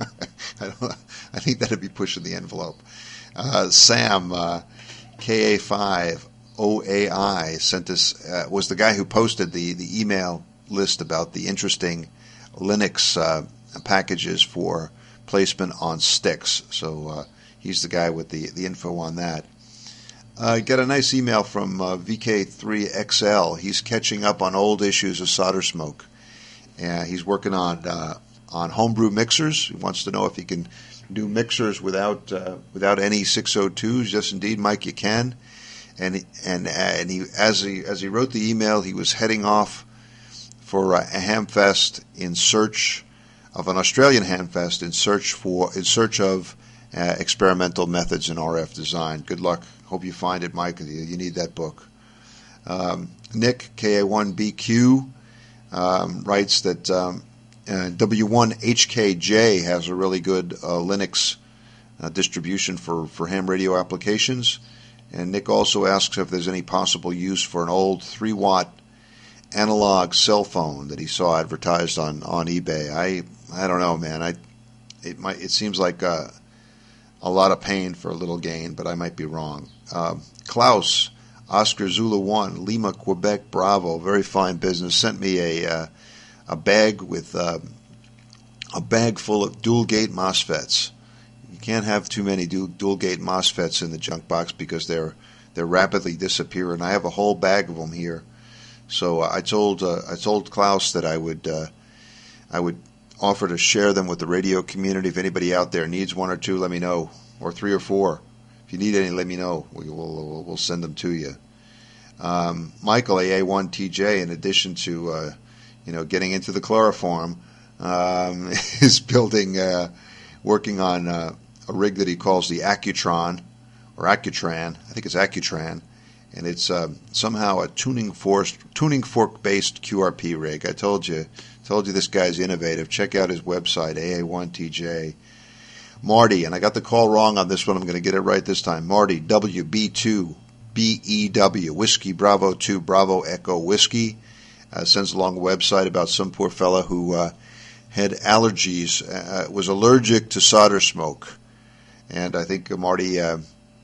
I don't. I think that'd be pushing the envelope. Uh, Sam, uh, K A five O A I sent us. Uh, was the guy who posted the the email list about the interesting Linux uh, packages for placement on sticks. So uh, he's the guy with the, the info on that. I uh, got a nice email from uh, V K three X L. He's catching up on old issues of Solder Smoke. Uh, he's working on uh, on homebrew mixers. He wants to know if he can do mixers without uh, without any six oh twos. Yes, indeed, Mike, you can. And and and he as he as he wrote the email, he was heading off for a Hamfest in search of an Australian Hamfest in search for in search of uh, experimental methods in R F design. Good luck. Hope you find it, Mike. You, you need that book. Um, Nick K A one B Q um, writes that um, uh, W one H K J has a really good uh, Linux uh, distribution for, for ham radio applications. And Nick also asks if there's any possible use for an old three watt analog cell phone that he saw advertised on, on eBay. I I don't know, man. I it might it seems like uh, a lot of pain for a little gain, but I might be wrong. Uh, Klaus, Oscar Zulu One, Lima, Quebec, Bravo, very fine business. Sent me a uh, a bag with uh, a bag full of dual gate MOSFETs. You can't have too many dual, dual gate MOSFETs in the junk box because they're they're rapidly disappearing. I have a whole bag of them here. So uh, I told uh, I told Klaus that I would uh, I would offer to share them with the radio community. If anybody out there needs one or two, let me know, or three or four. if you need any, let me know. We will we'll send them to you. Um, Michael A A one T J, in addition to uh, you know getting into the chloroform, um, is building, uh, working on uh, a rig that he calls the Accutron or Accutran. I think it's Accutran, and it's uh, somehow a tuning fork tuning fork based Q R P rig. I told you told you this guy's innovative. Check out his website, A A one T J. Marty, and I got the call wrong on this one. I'm going to get it right this time. Marty, W B two B E W, Whiskey Bravo two Bravo Echo Whiskey, uh, sends along a website about some poor fella who uh, had allergies, uh, was allergic to solder smoke. And I think uh, Marty uh,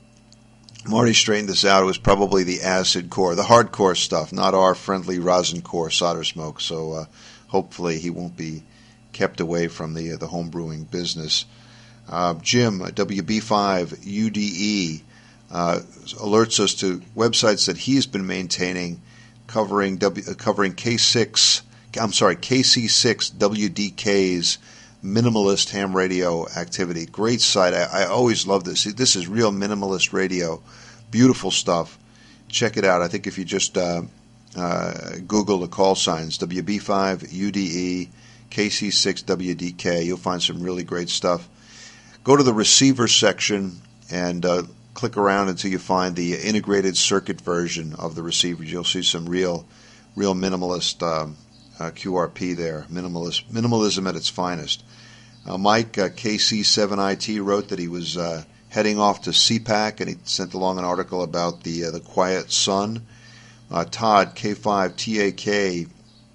Marty straightened this out. It was probably the acid core, the hardcore stuff, not our friendly rosin core solder smoke. So uh, hopefully he won't be kept away from the, uh, the home brewing business. Uh, Jim, W B five U D E, uh, alerts us to websites that he's been maintaining covering w, uh, covering K six, I'm sorry, K C six W D K's minimalist ham radio activity. Great site. I, I always love this. This is real minimalist radio. Beautiful stuff. Check it out. I think if you just uh, uh, Google the call signs, W B five U D E, K C six W D K, you'll find some really great stuff. Go to the receiver section and uh, click around until you find the integrated circuit version of the receivers. You'll see some real, real minimalist um, uh, Q R P there. Minimalist, minimalism at its finest. Uh, Mike, uh, K C seven I T, wrote that he was uh, heading off to C PAC, and he sent along an article about the uh, the Quiet Sun. Uh, Todd, K five T A K,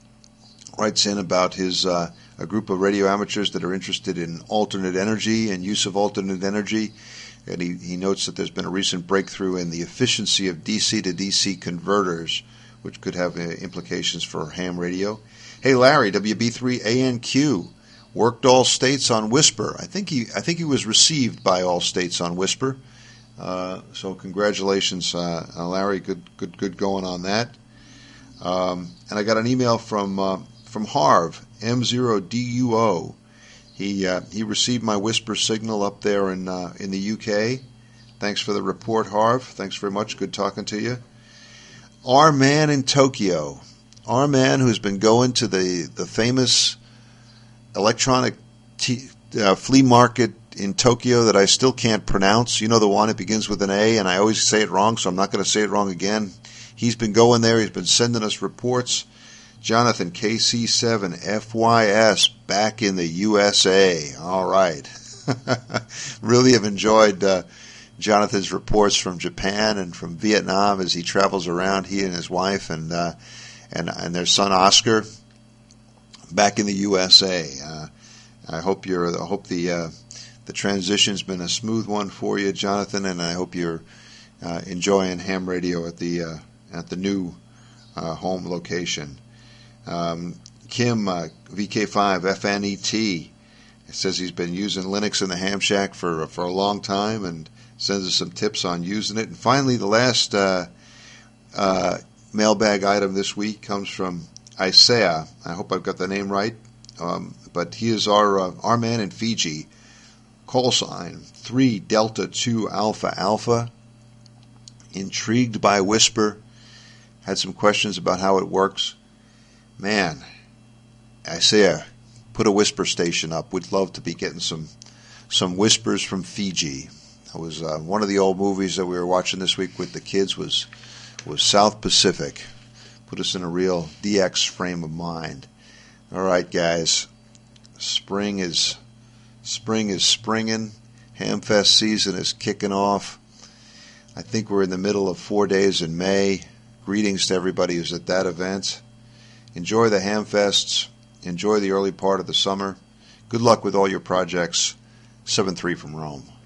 writes in about his uh, a group of radio amateurs that are interested in alternate energy and use of alternate energy. And he, he notes that there's been a recent breakthrough in the efficiency of D C to D C converters, which could have uh, implications for ham radio. Hey, Larry, W B three A N Q, worked all states on Whisper. I think he I think he was received by all states on Whisper. Uh, so congratulations, uh, Larry. Good good good going on that. Um, and I got an email from uh, from Harv, M zero D U O. He uh, he received my Whisper signal up there in uh, in the U K. Thanks for the report, Harv. Thanks very much. Good talking to you. Our man in Tokyo, our man who's been going to the the famous electronic t- uh, flea market in Tokyo that I still can't pronounce. You know, the one that begins with an A, and I always say it wrong, so I'm not going to say it wrong again. He's been going there. He's been sending us reports. Jonathan, K C seven F Y S, back in the U S A. All right. Really have enjoyed uh, Jonathan's reports from Japan and from Vietnam as he travels around, he and his wife and uh, and and their son Oscar, back in the U S A. Uh, I hope you're. I hope the uh, the transition's been a smooth one for you, Jonathan, and I hope you're uh, enjoying ham radio at the uh, at the new uh, home location. Um, Kim, uh, V K five F N E T, says he's been using Linux in the Ham Shack for for a long time and sends us some tips on using it. And finally, the last uh, uh, mailbag item this week comes from Isaiah. I hope I've got the name right, um, but he is our uh, our man in Fiji. Call sign three Delta two Alpha Alpha. Intrigued by Whisper. Had some questions about how it works. Man, Isaiah, put a Whisper station up. We'd love to be getting some some whispers from Fiji. That was uh, one of the old movies that we were watching this week with the kids was was South Pacific. Put us in a real D X frame of mind. All right, guys, spring is spring is springing. Hamfest season is kicking off. I think we're in the middle of four days in May. Greetings to everybody who's at that event. Enjoy the Hamfests. Enjoy the early part of the summer. Good luck with all your projects. seven three from Rome.